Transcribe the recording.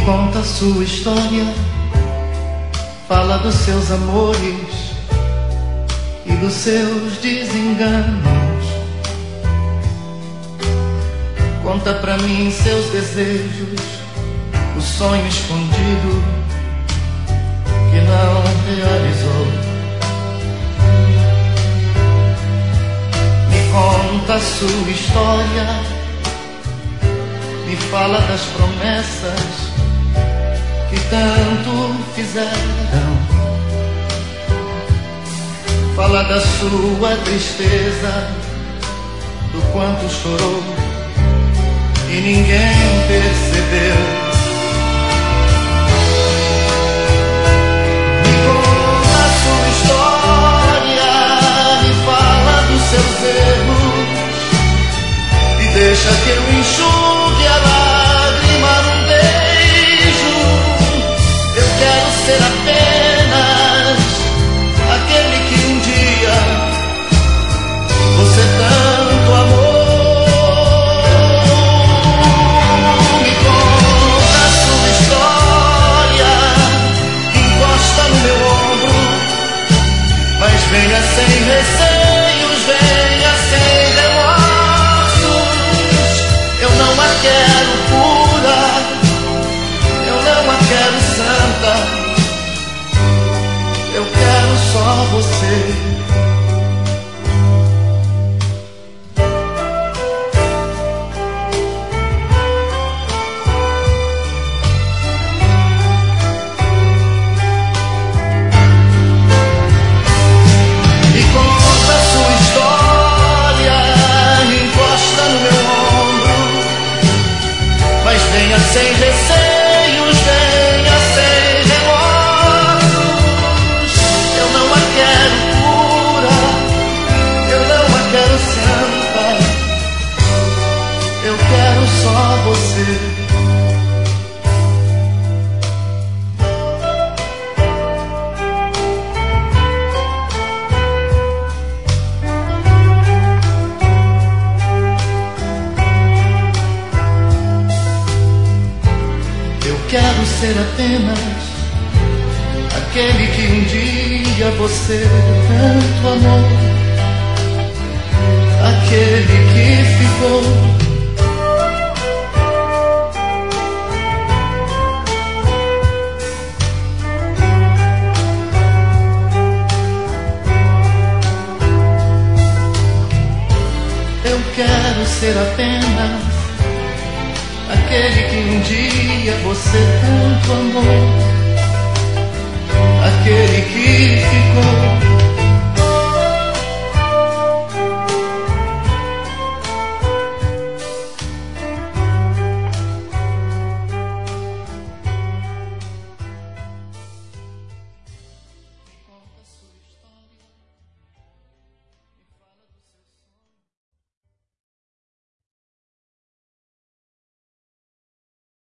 Conta a sua história, fala dos seus amores e dos seus desenganos. Conta pra mim seus desejos, o sonho escondido que não realizou. Me conta a sua história, me fala das promessas que tanto fizeram. Fala da sua tristeza, do quanto chorou e ninguém percebeu. Me conta a sua história, me fala dos seus erros e deixa que eu enxugue a lágrima num beijo. Eu quero ser apenas aquele que um dia você tanto amou. Me conta a sua história, encosta no meu ombro, mas venha sem receios, venha sem remorsos. Eu não a quero pura, eu não a quero santa, eu quero só você. Me conta a sua história, encosta no meu ombro, mas venha sem receios, venha sem remorsos. Eu não a quero pura, eu não a quero santa, eu quero só você. Eu quero ser apenas aquele que um dia você tanto amou, aquele que ficou. Eu quero ser apenas aquele que um dia você tanto amou, aquele que ficou.